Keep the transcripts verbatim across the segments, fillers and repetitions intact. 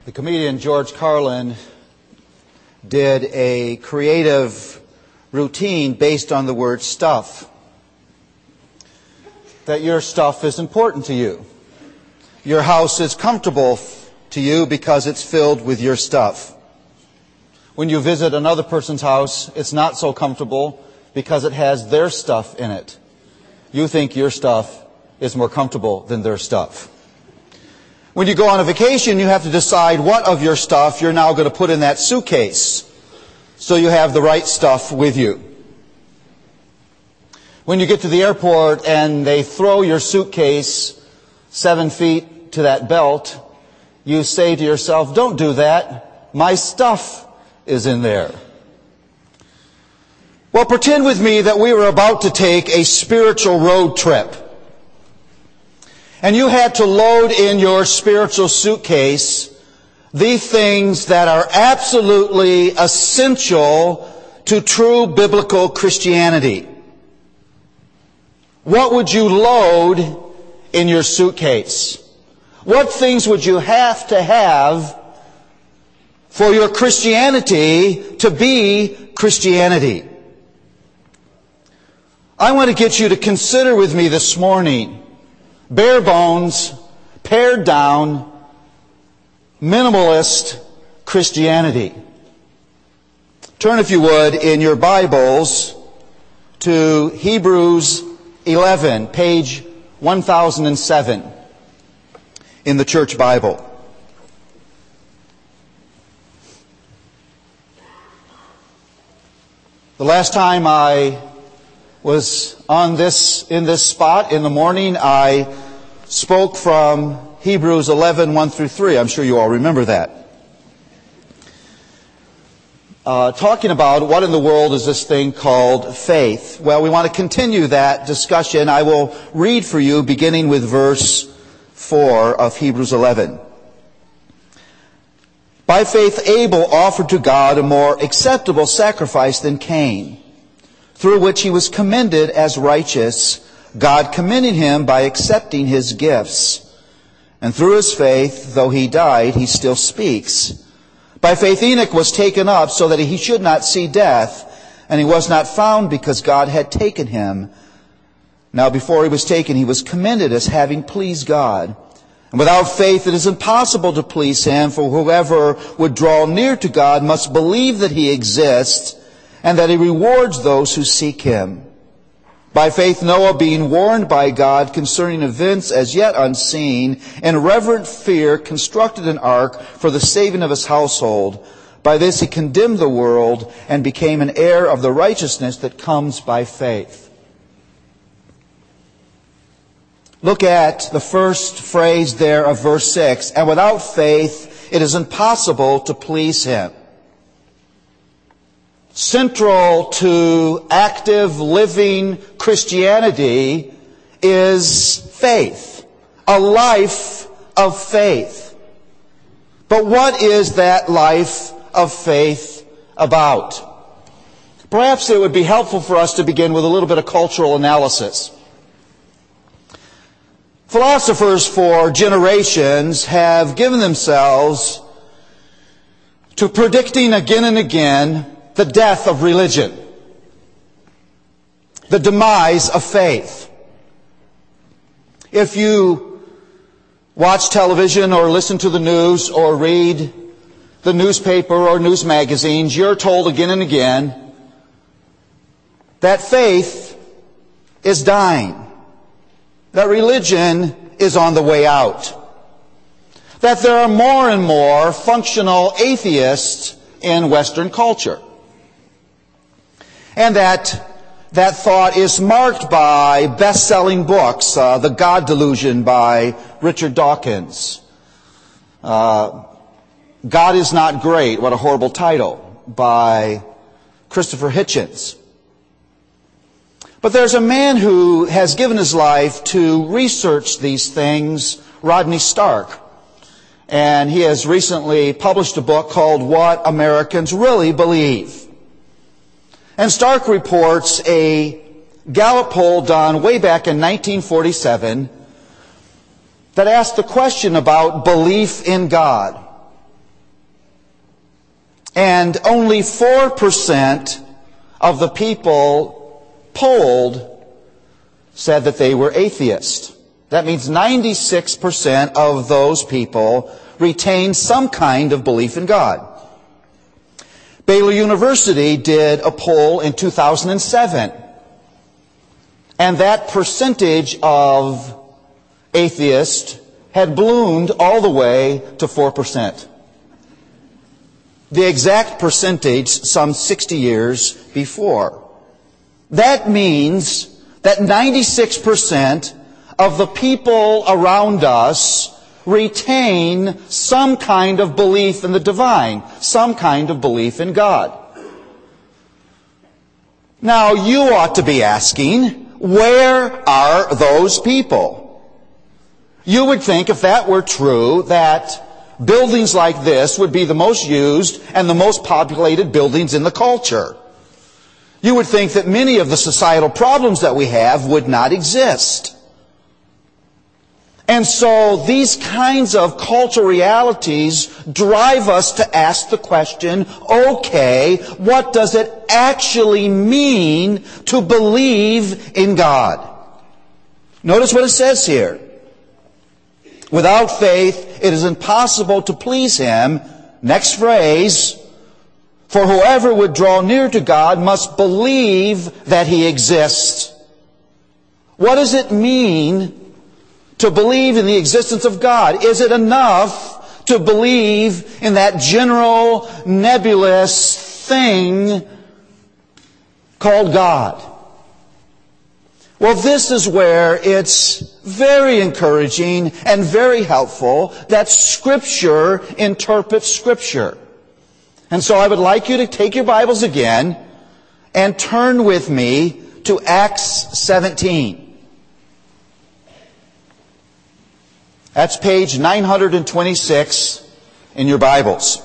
The comedian George Carlin did a creative routine based on the word stuff. That your stuff is important to you. Your house is comfortable to you because it's filled with your stuff. When you visit another person's house, it's not so comfortable because it has their stuff in it. You think your stuff is more comfortable than their stuff. When you go on a vacation, you have to decide what of your stuff you're now going to put in that suitcase so you have the right stuff with you. When you get to the airport and they throw your suitcase seven feet to that belt, you say to yourself, "Don't do that. My stuff is in there." Well, pretend with me that we were about to take a spiritual road trip. And you had to load in your spiritual suitcase the things that are absolutely essential to true biblical Christianity. What would you load in your suitcase? What things would you have to have for your Christianity to be Christianity? I want to get you to consider with me this morning bare bones, pared down, minimalist Christianity. Turn, if you would, in your Bibles to Hebrews eleven, page one thousand seven in the Church Bible. The last time I was on this, in this spot in the morning, I spoke from Hebrews eleven, one through three. I'm sure you all remember that. Uh, talking about what in the world is this thing called faith. Well, we want to continue that discussion. I will read for you beginning with verse four of Hebrews eleven. By faith Abel offered to God a more acceptable sacrifice than Cain, through which he was commended as righteous, God commending him by accepting his gifts. And through his faith, though he died, he still speaks. By faith Enoch was taken up so that he should not see death, and he was not found because God had taken him. Now before he was taken, he was commended as having pleased God. And without faith it is impossible to please him, for whoever would draw near to God must believe that he exists, and that he rewards those who seek him. By faith Noah, being warned by God concerning events as yet unseen, in reverent fear constructed an ark for the saving of his household. By this he condemned the world and became an heir of the righteousness that comes by faith. Look at the first phrase there of verse six. And without faith it is impossible to please him. Central to active living Christianity is faith, a life of faith. But what is that life of faith about? Perhaps it would be helpful for us to begin with a little bit of cultural analysis. Philosophers for generations have given themselves to predicting again and again the death of religion, the demise of faith. If you watch television or listen to the news or read the newspaper or news magazines, you're told again and again that faith is dying, that religion is on the way out, that there are more and more functional atheists in Western culture. And that that thought is marked by best-selling books, uh, The God Delusion by Richard Dawkins. Uh, God is Not Great, what a horrible title, by Christopher Hitchens. But there's a man who has given his life to research these things, Rodney Stark. And he has recently published a book called What Americans Really Believe. And Stark reports a Gallup poll done way back in nineteen forty-seven that asked the question about belief in God. And only four percent of the people polled said that they were atheist. That means ninety-six percent of those people retained some kind of belief in God. Baylor University did a poll in two thousand seven. And that percentage of atheists had bloomed all the way to four percent. The exact percentage some sixty years before. That means that ninety-six percent of the people around us retain some kind of belief in the divine, some kind of belief in God. Now, you ought to be asking, where are those people? You would think, if that were true, that buildings like this would be the most used and the most populated buildings in the culture. You would think that many of the societal problems that we have would not exist. And so these kinds of cultural realities drive us to ask the question, okay, what does it actually mean to believe in God? Notice what it says here. Without faith, it is impossible to please Him. Next phrase, for whoever would draw near to God must believe that He exists. What does it mean to believe in the existence of God? Is it enough to believe in that general, nebulous thing called God? Well, this is where it's very encouraging and very helpful that Scripture interprets Scripture. And so I would like you to take your Bibles again and turn with me to Acts seventeen. That's page nine hundred twenty-six in your Bibles.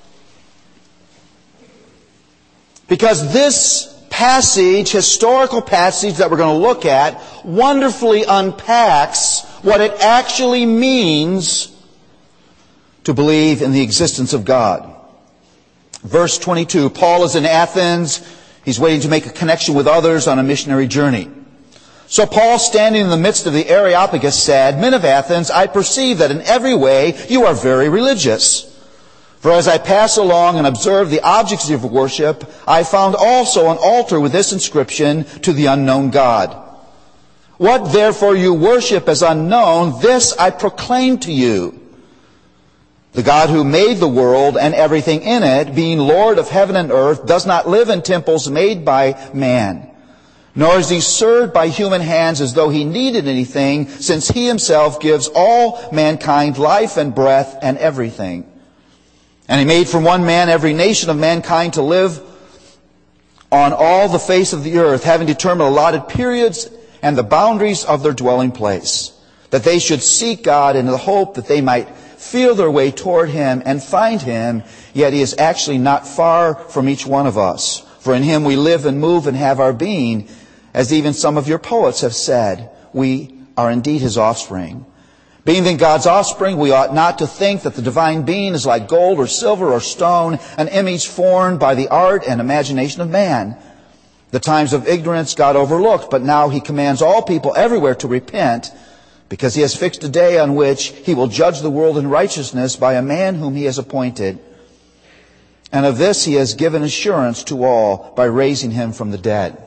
Because this passage, historical passage that we're going to look at, wonderfully unpacks what it actually means to believe in the existence of God. Verse twenty-two, Paul is in Athens. He's waiting to make a connection with others on a missionary journey. So Paul, standing in the midst of the Areopagus, said, Men of Athens, I perceive that in every way you are very religious. For as I pass along and observe the objects of your worship, I found also an altar with this inscription, To the unknown God. What therefore you worship as unknown, this I proclaim to you. The God who made the world and everything in it, being Lord of heaven and earth, does not live in temples made by man. Nor is He served by human hands as though He needed anything, since He Himself gives all mankind life and breath and everything. And He made from one man every nation of mankind to live on all the face of the earth, having determined allotted periods and the boundaries of their dwelling place, that they should seek God in the hope that they might feel their way toward Him and find Him, yet He is actually not far from each one of us. For in Him we live and move and have our being, as even some of your poets have said, we are indeed His offspring. Being then God's offspring, we ought not to think that the divine being is like gold or silver or stone, an image formed by the art and imagination of man. The times of ignorance God overlooked, but now He commands all people everywhere to repent, because He has fixed a day on which He will judge the world in righteousness by a man whom He has appointed. And of this He has given assurance to all by raising Him from the dead.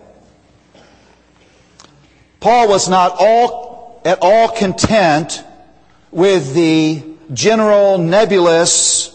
Paul was not all, at all content with the general nebulous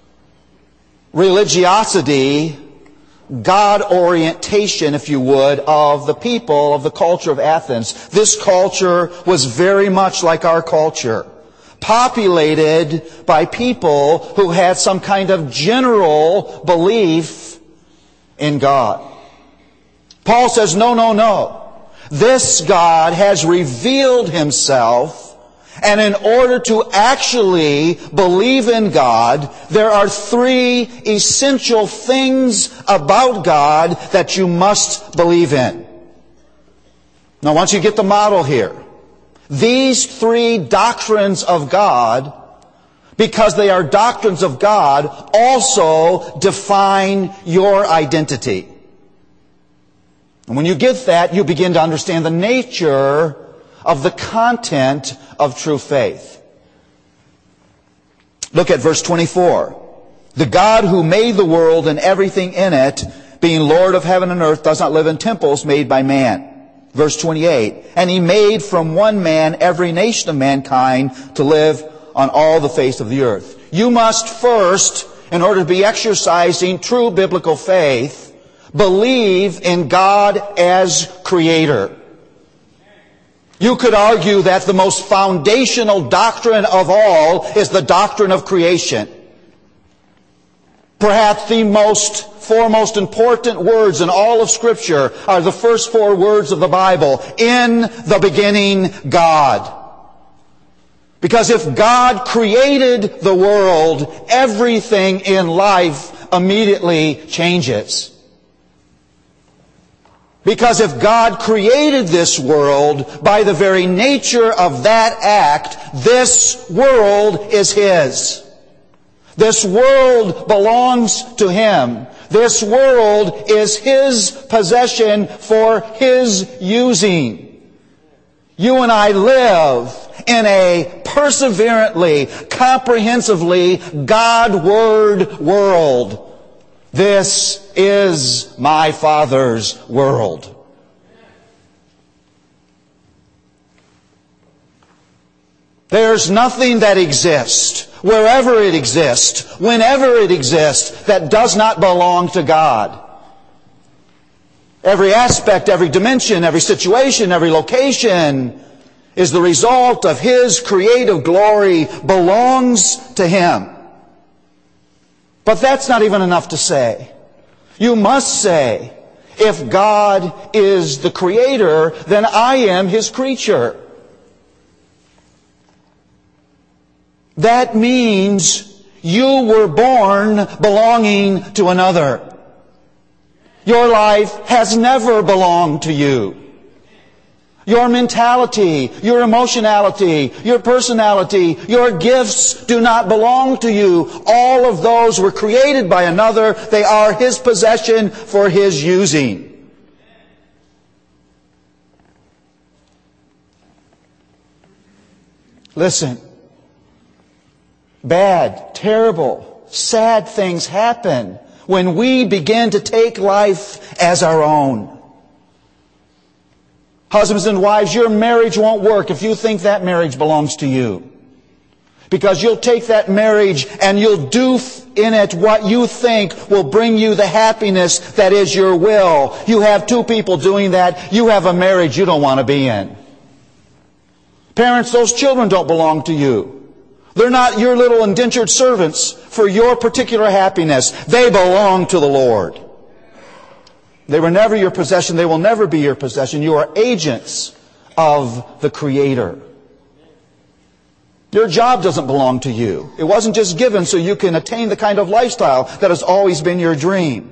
religiosity, God orientation, if you would, of the people of the culture of Athens. This culture was very much like our culture, populated by people who had some kind of general belief in God. Paul says, no, no, no. This God has revealed Himself, and in order to actually believe in God, there are three essential things about God that you must believe in. Now, once you get the model here, these three doctrines of God because they are doctrines of God, also define your identity. And when you get that, you begin to understand the nature of the content of true faith. Look at verse twenty-four. The God who made the world and everything in it, being Lord of heaven and earth, does not live in temples made by man. Verse twenty-eight. And He made from one man every nation of mankind to live on all the face of the earth. You must first, in order to be exercising true biblical faith, believe in God as Creator. You could argue that the most foundational doctrine of all is the doctrine of creation. Perhaps the most, four most important words in all of Scripture are the first four words of the Bible. In the beginning, God. Because if God created the world, everything in life immediately changes. Because if God created this world, by the very nature of that act, this world is His. This world belongs to Him. This world is His possession for His using. You and I live in a perseverantly, comprehensively God-word world. This is my Father's world. There's nothing that exists, wherever it exists, whenever it exists, that does not belong to God. Every aspect, every dimension, every situation, every location is the result of His creative glory, belongs to Him. But that's not even enough to say. You must say, if God is the Creator, then I am His creature. That means you were born belonging to another. Your life has never belonged to you. Your mentality, your emotionality, your personality, your gifts do not belong to you. All of those were created by another. They are His possession for His using. Listen. Bad, terrible, sad things happen when we begin to take life as our own. Husbands and wives, your marriage won't work if you think that marriage belongs to you. Because you'll take that marriage and you'll do in it what you think will bring you the happiness that is your will. You have two people doing that. You have a marriage you don't want to be in. Parents, those children don't belong to you. They're not your little indentured servants for your particular happiness. They belong to the Lord. They were never your possession. They will never be your possession. You are agents of the Creator. Your job doesn't belong to you. It wasn't just given so you can attain the kind of lifestyle that has always been your dream.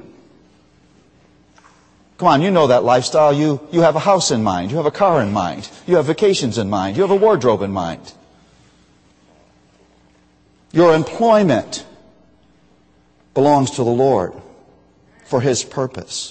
Come on, you know that lifestyle. You, you have a house in mind. You have a car in mind. You have vacations in mind. You have a wardrobe in mind. Your employment belongs to the Lord for His purpose.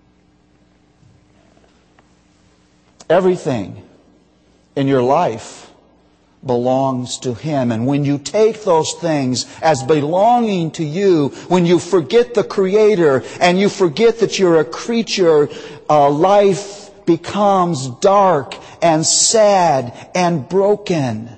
Everything in your life belongs to Him. And when you take those things as belonging to you, when you forget the Creator and you forget that you're a creature, uh, life becomes dark and sad and broken.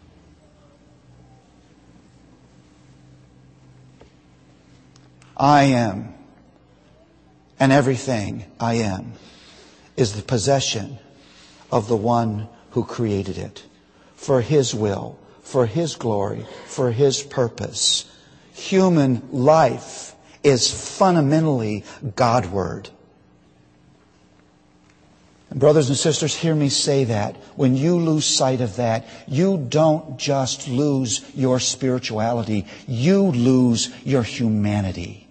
I am, and everything I am, is the possession of the one who created it, for His will, for His glory, for His purpose. Human life is fundamentally Godward. And brothers and sisters, hear me say that. When you lose sight of that, you don't just lose your spirituality, you lose your humanity.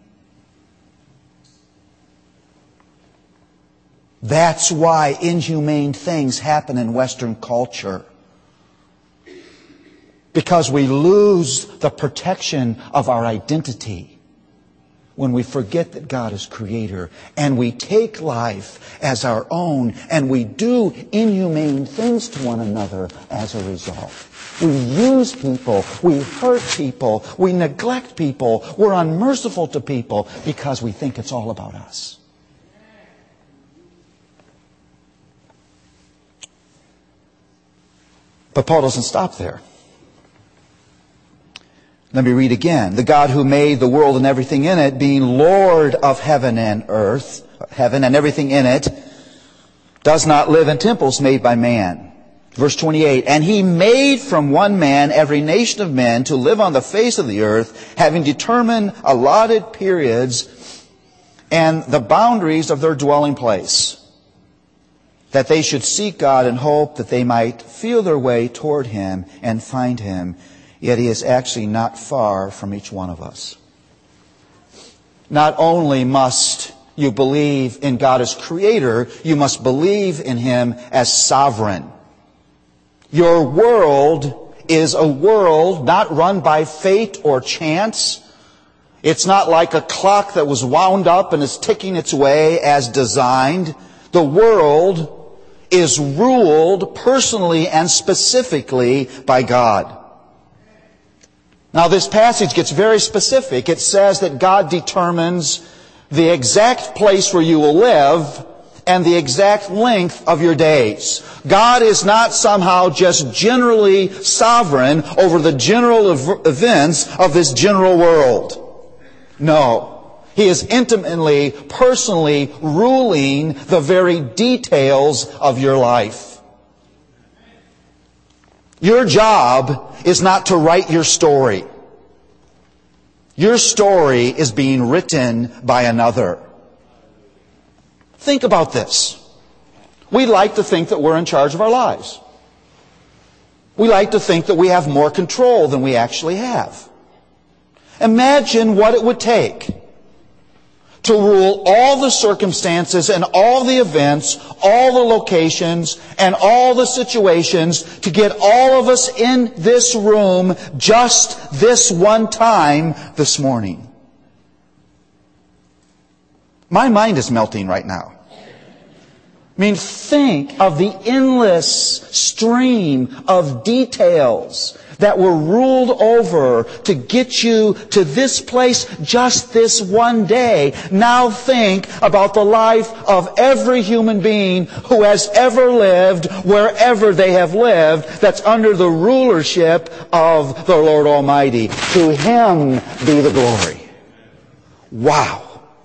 That's why inhumane things happen in Western culture. Because we lose the protection of our identity when we forget that God is creator, and we take life as our own, and we do inhumane things to one another as a result. We use people, we hurt people, we neglect people, we're unmerciful to people because we think it's all about us. But Paul doesn't stop there. Let me read again. The God who made the world and everything in it, being Lord of heaven and earth, heaven and everything in it, does not live in temples made by man. Verse twenty-eight, and He made from one man every nation of men to live on the face of the earth, having determined allotted periods and the boundaries of their dwelling place, that they should seek God and hope that they might feel their way toward Him and find Him. Yet He is actually not far from each one of us. Not only must you believe in God as creator, you must believe in Him as sovereign. Your world is a world not run by fate or chance. It's not like a clock that was wound up and is ticking its way as designed. The world is ruled personally and specifically by God. Now, this passage gets very specific. It says that God determines the exact place where you will live and the exact length of your days. God is not somehow just generally sovereign over the general ev- events of this general world. No. He is intimately, personally ruling the very details of your life. Your job is not to write your story. Your story is being written by another. Think about this. We like to think that we're in charge of our lives. We like to think that we have more control than we actually have. Imagine what it would take to rule all the circumstances and all the events, all the locations, and all the situations to get all of us in this room just this one time this morning. My mind is melting right now. I mean, think of the endless stream of details that were ruled over to get you to this place just this one day. Now think about the life of every human being who has ever lived, wherever they have lived, that's under the rulership of the Lord Almighty. To Him be the glory. Wow.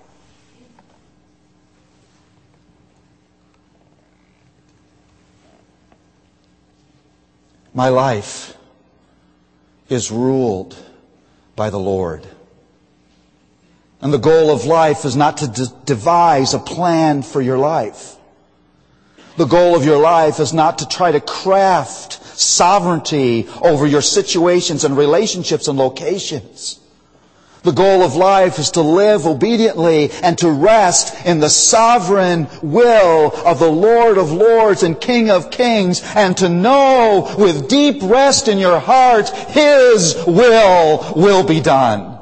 My life is ruled by the Lord. And the goal of life is not to de- devise a plan for your life. The goal of your life is not to try to craft sovereignty over your situations and relationships and locations. The goal of life is to live obediently and to rest in the sovereign will of the Lord of Lords and King of Kings, and to know with deep rest in your heart, His will will be done.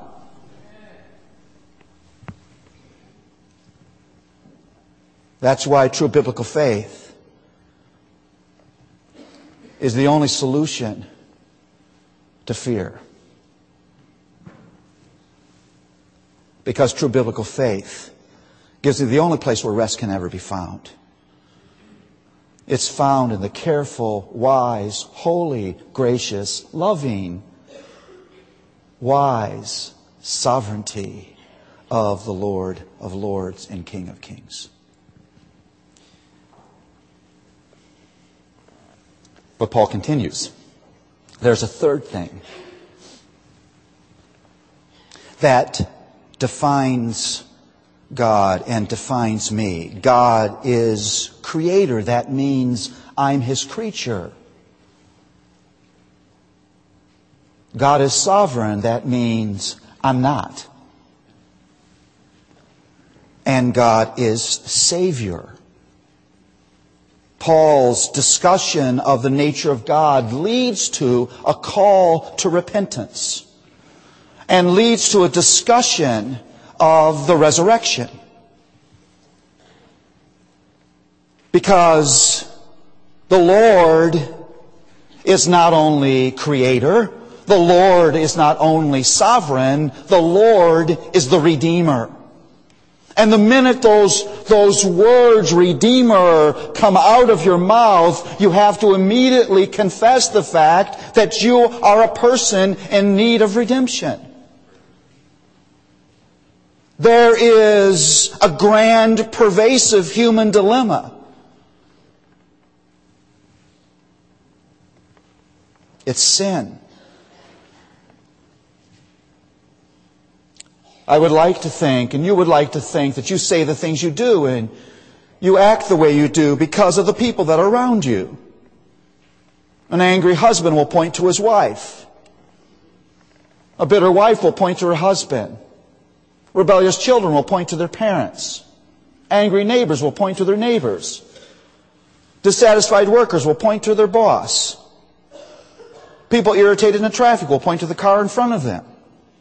That's why true biblical faith is the only solution to fear. Because true biblical faith gives you the only place where rest can ever be found. It's found in the careful, wise, holy, gracious, loving, wise sovereignty of the Lord of Lords and King of Kings. But Paul continues. There's a third thing that defines God and defines me. God is creator. That means I'm His creature. God is sovereign. That means I'm not. And God is Savior. Paul's discussion of the nature of God leads to a call to repentance and leads to a discussion of the resurrection. Because the Lord is not only creator, the Lord is not only sovereign, the Lord is the Redeemer. And the minute those, those words, Redeemer, come out of your mouth, you have to immediately confess the fact that you are a person in need of redemption. There is a grand, pervasive human dilemma. It's sin. I would like to think, and you would like to think, that you say the things you do and you act the way you do because of the people that are around you. An angry husband will point to his wife. A bitter wife will point to her husband. Rebellious children will point to their parents. Angry neighbors will point to their neighbors. Dissatisfied workers will point to their boss. People irritated in traffic will point to the car in front of them.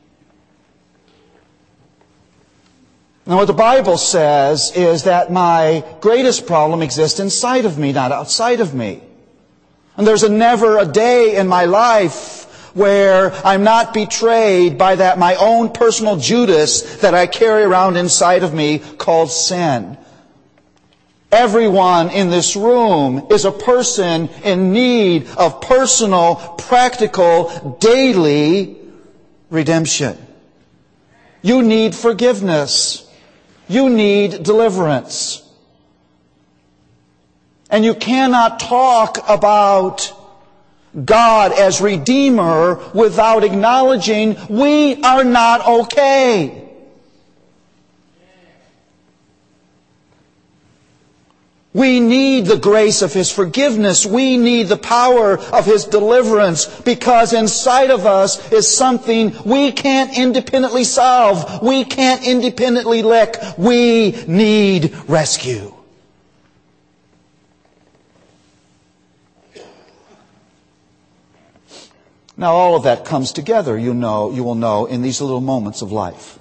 Now, what the Bible says is that my greatest problem exists inside of me, not outside of me. And there's a never a day in my life where I'm not betrayed by that my own personal Judas that I carry around inside of me called sin. Everyone in this room is a person in need of personal, practical, daily redemption. You need forgiveness. You need deliverance. And you cannot talk about God as Redeemer without acknowledging we are not okay. We need the grace of His forgiveness. We need the power of His deliverance because inside of us is something we can't independently solve. We can't independently lick. We need rescue. Now all of that comes together, you know, you will know, in these little moments of life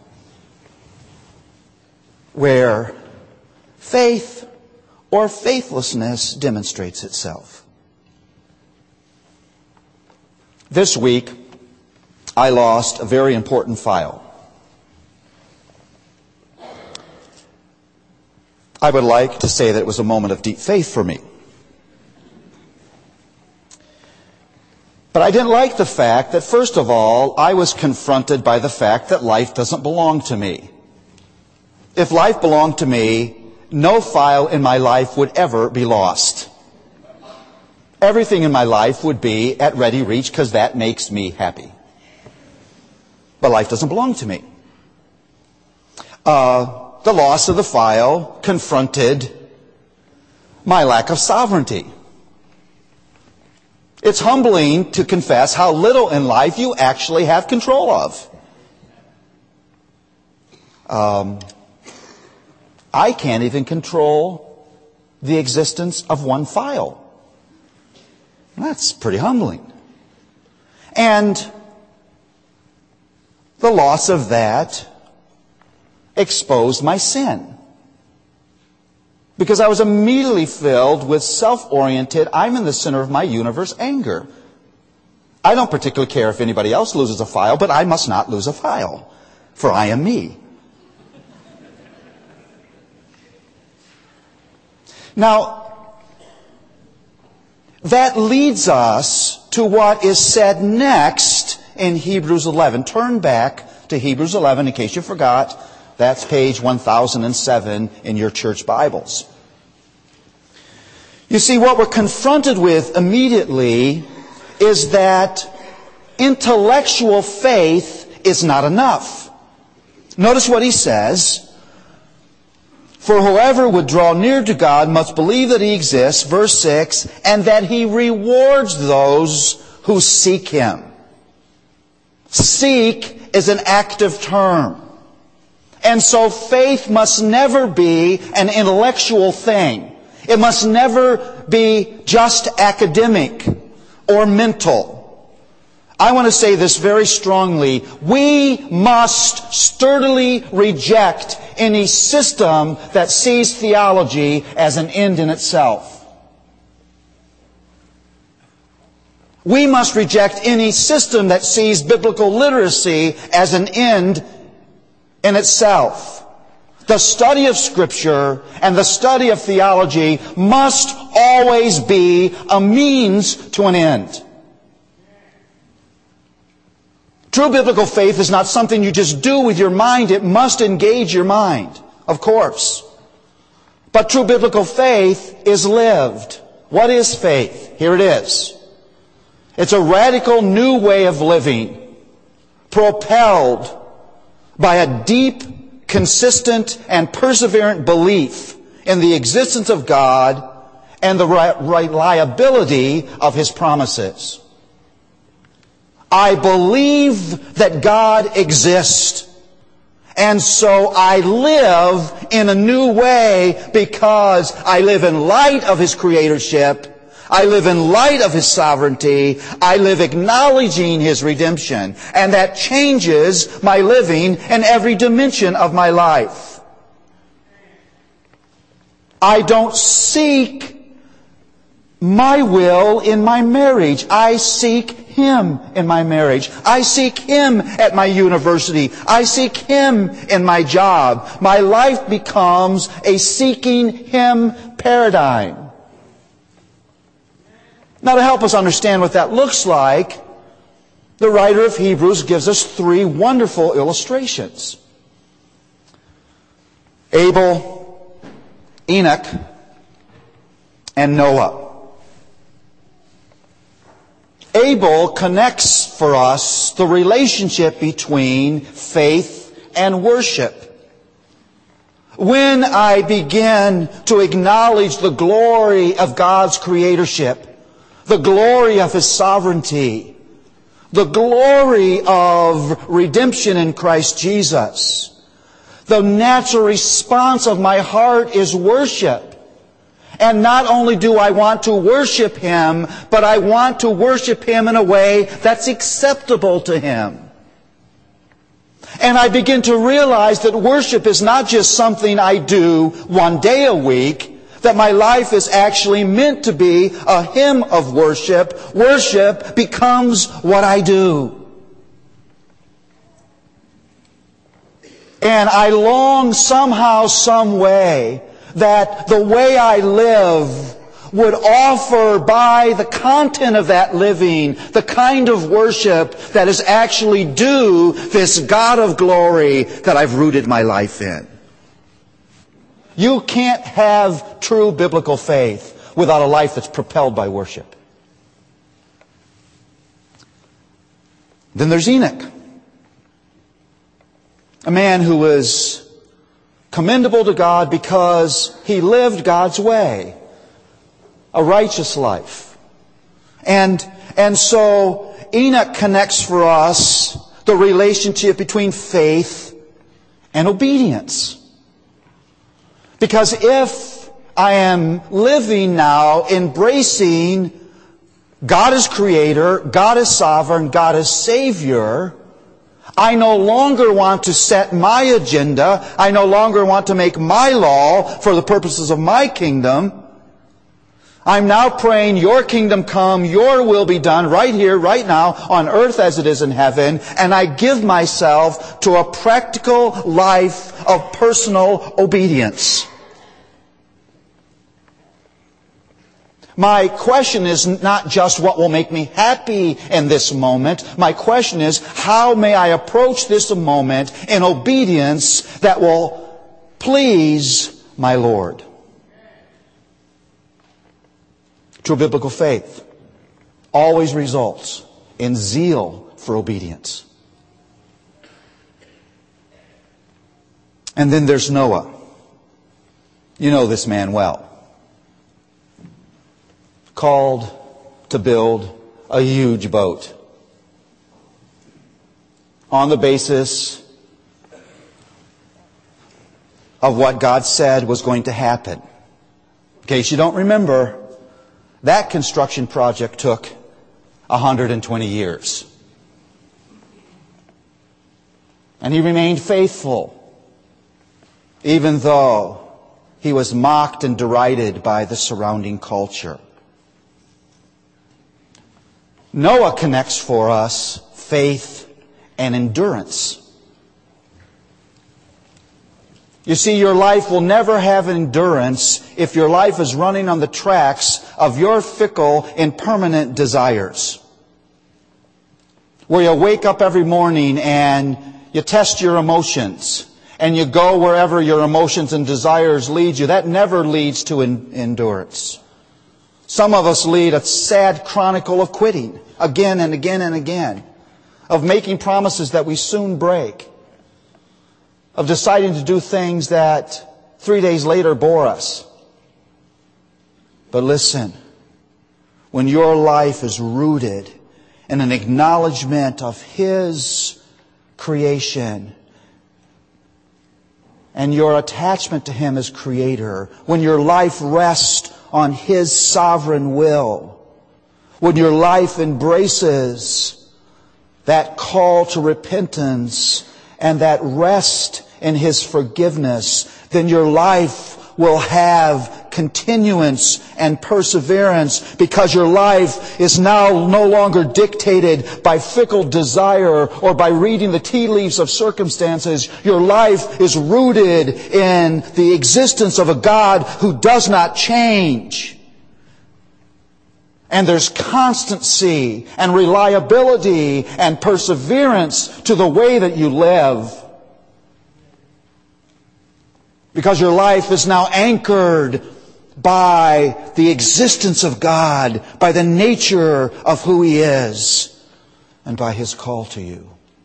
where faith or faithlessness demonstrates itself. This week, I lost a very important file. I would like to say that it was a moment of deep faith for me. But I didn't like the fact that, first of all, I was confronted by the fact that life doesn't belong to me. If life belonged to me, no file in my life would ever be lost. Everything in my life would be at ready reach because that makes me happy. But life doesn't belong to me. Uh, the loss of the file confronted my lack of sovereignty. It's humbling to confess how little in life you actually have control of. Um... I can't even control the existence of one file. That's pretty humbling. And the loss of that exposed my sin. Because I was immediately filled with self-oriented, I'm in the center of my universe anger. I don't particularly care if anybody else loses a file, but I must not lose a file, for I am me. Now, that leads us to what is said next in Hebrews eleven. Turn back to Hebrews eleven in case you forgot. That's page one thousand seven in your church Bibles. You see, what we're confronted with immediately is that intellectual faith is not enough. Notice what he says. For whoever would draw near to God must believe that He exists, verse six, and that He rewards those who seek Him. Seek is an active term. And so faith must never be an intellectual thing. It must never be just academic or mental. I want to say this very strongly. We must sturdily reject any system that sees theology as an end in itself. We must reject any system that sees biblical literacy as an end in itself. The study of Scripture and the study of theology must always be a means to an end. True biblical faith is not something you just do with your mind. It must engage your mind, of course. But true biblical faith is lived. What is faith? Here it is. It's a radical new way of living, propelled by a deep, consistent, and perseverant belief in the existence of God and the reliability of His promises. I believe that God exists, and so I live in a new way because I live in light of His creatorship. I live in light of His sovereignty. I live acknowledging His redemption. And that changes my living in every dimension of my life. I don't seek my will in my marriage. I seek Him in my marriage. I seek Him at my university. I seek Him in my job. My life becomes a seeking Him paradigm. Now, to help us understand what that looks like, the writer of Hebrews gives us three wonderful illustrations. Abel, Enoch, and Noah. Abel connects for us the relationship between faith and worship. When I begin to acknowledge the glory of God's creatorship, the glory of His sovereignty, the glory of redemption in Christ Jesus, the natural response of my heart is worship. And not only do I want to worship Him, but I want to worship Him in a way that's acceptable to Him. And I begin to realize that worship is not just something I do one day a week, that my life is actually meant to be a hymn of worship. Worship becomes what I do. And I long somehow, some way, that the way I live would offer by the content of that living the kind of worship that is actually due this God of glory that I've rooted my life in. You can't have true biblical faith without a life that's propelled by worship. Then there's Enoch, a man who was commendable to God because he lived God's way, a righteous life. And, and so Enoch connects for us the relationship between faith and obedience. Because if I am living now embracing God as Creator, God as Sovereign, God as Savior, I no longer want to set my agenda. I no longer want to make my law for the purposes of my kingdom. I'm now praying, Your kingdom come, Your will be done right here, right now, on earth as it is in heaven. And I give myself to a practical life of personal obedience. My question is not just what will make me happy in this moment. My question is, how may I approach this moment in obedience that will please my Lord? True biblical faith always results in zeal for obedience. And then there's Noah. You know this man well. Called to build a huge boat on the basis of what God said was going to happen. case you don't remember, that construction project took one hundred twenty years. And he remained faithful, even though he was mocked and derided by the surrounding culture. Noah connects for us faith and endurance. You see, your life will never have endurance if your life is running on the tracks of your fickle, impermanent desires. Where you wake up every morning and you test your emotions and you go wherever your emotions and desires lead you. That never leads to en- endurance. Some of us lead a sad chronicle of quitting again and again and again, of making promises that we soon break, of deciding to do things that three days later bore us. But listen, when your life is rooted in an acknowledgement of His creation and your attachment to Him as Creator, when your life rests on His sovereign will, when your life embraces that call to repentance and that rest in His forgiveness, then your life will have continuance and perseverance, because your life is now no longer dictated by fickle desire or by reading the tea leaves of circumstances. Your life is rooted in the existence of a God who does not change. And there's constancy and reliability and perseverance to the way that you live. Because your life is now anchored by the existence of God, by the nature of who He is, and by His call to you.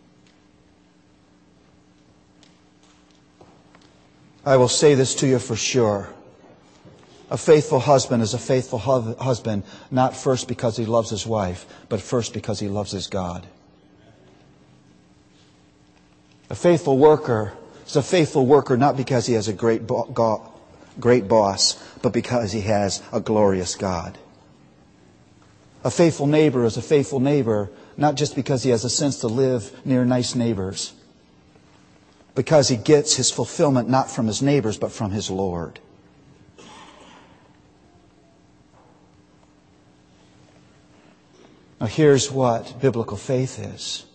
I will say this to you for sure. A faithful husband is a faithful hu- husband, not first because he loves his wife, but first because he loves his God. A faithful worker is a faithful worker not because he has a great, bo- go- great boss, but because he has a glorious God. A faithful neighbor is a faithful neighbor not just because he has a sense to live near nice neighbors, because he gets his fulfillment not from his neighbors but from his Lord. Now here's what biblical faith is.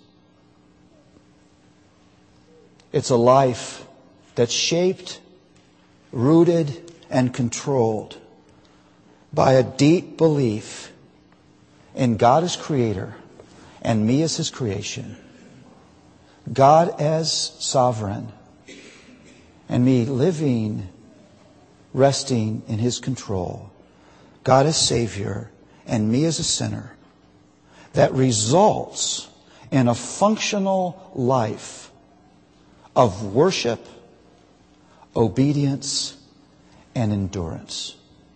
It's a life that's shaped, rooted, and controlled by a deep belief in God as Creator and me as His creation. God as sovereign and me living, resting in His control. God as Savior and me as a sinner. That results in a functional life of worship, obedience, and endurance.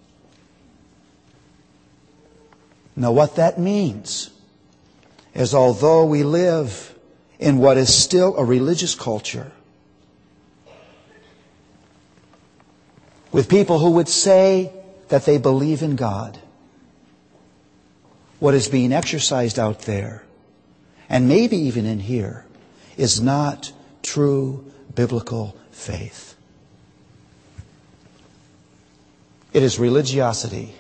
Now, what that means is, although we live in what is still a religious culture, with people who would say that they believe in God, what is being exercised out there, and maybe even in here, is not true biblical faith. It is religiosity.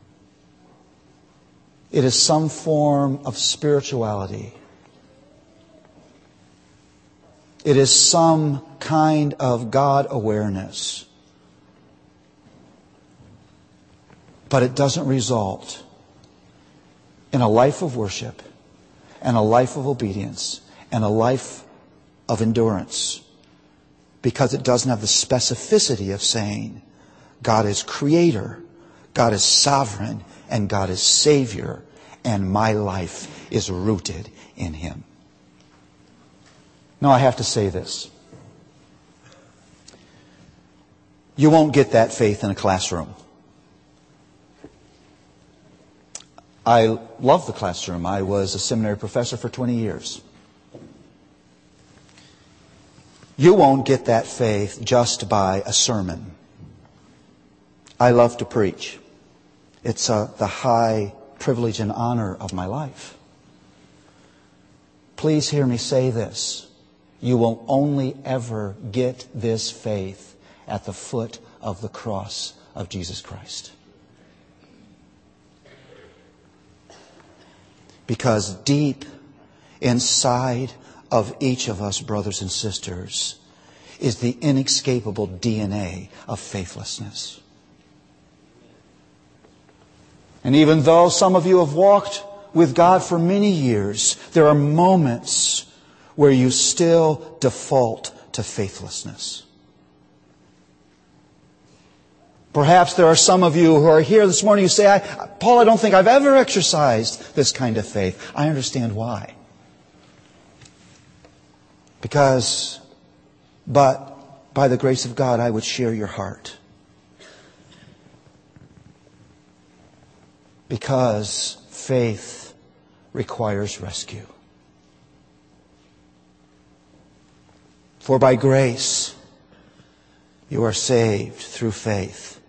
It is some form of spirituality. It is some kind of God awareness. But it doesn't result in a life of worship and a life of obedience and a life of endurance, because it doesn't have the specificity of saying God is Creator, God is sovereign, and God is Savior, and my life is rooted in Him. Now I have to say this. You won't get that faith in a classroom. I love the classroom. I was a seminary professor for twenty years. You won't get that faith just by a sermon. I love to preach. It's uh, the high privilege and honor of my life. Please hear me say this. You will only ever get this faith at the foot of the cross of Jesus Christ. Because deep inside of each of us, brothers and sisters, is the inescapable D N A of faithlessness. And even though some of you have walked with God for many years, there are moments where you still default to faithlessness. Perhaps there are some of you who are here this morning who say, I, Paul, I don't think I've ever exercised this kind of faith. I understand why. Because, but by the grace of God, I would share your heart. Because faith requires rescue. For by grace you are saved through faith.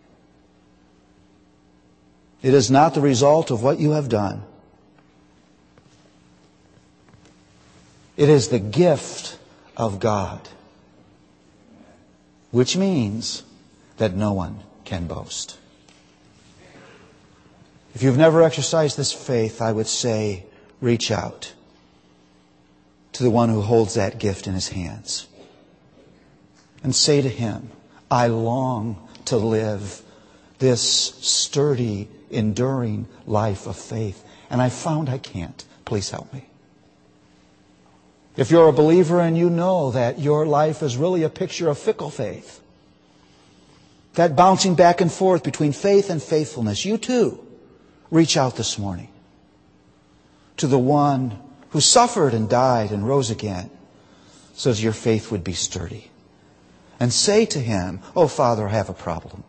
It is not the result of what you have done. It is the gift of God, which means that no one can boast. If you've never exercised this faith, I would say, reach out to the one who holds that gift in his hands and say to him, I long to live this sturdy, enduring life of faith, and I found I can't. Please help me. If you're a believer and you know that your life is really a picture of fickle faith, that bouncing back and forth between faith and faithfulness, you too reach out this morning to the one who suffered and died and rose again so that your faith would be sturdy. And say to him, oh, Father, I have a problem.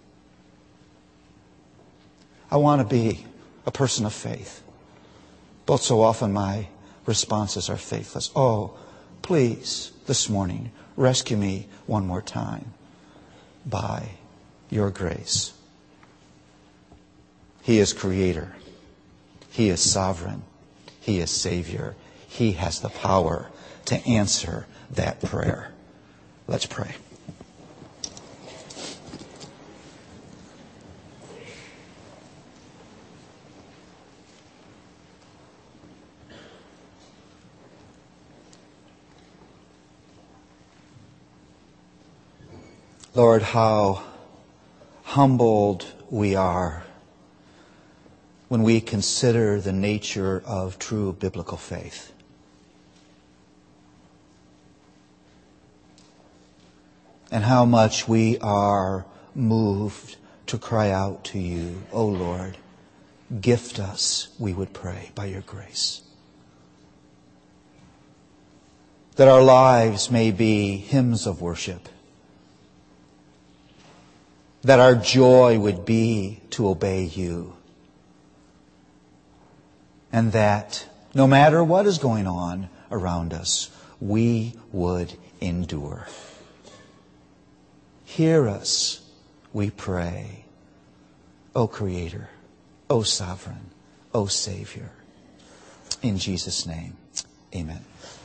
I want to be a person of faith. But so often my responses are faithless. Oh, please, this morning, rescue me one more time by your grace. He is Creator. He is Sovereign. He is Savior. He has the power to answer that prayer. Let's pray. Lord, how humbled we are when we consider the nature of true biblical faith. And how much we are moved to cry out to you, O Lord, gift us, we would pray, by your grace. That our lives may be hymns of worship. That our joy would be to obey you. And that no matter what is going on around us, we would endure. Hear us, we pray, O Creator, O Sovereign, O Savior. In Jesus' name, amen.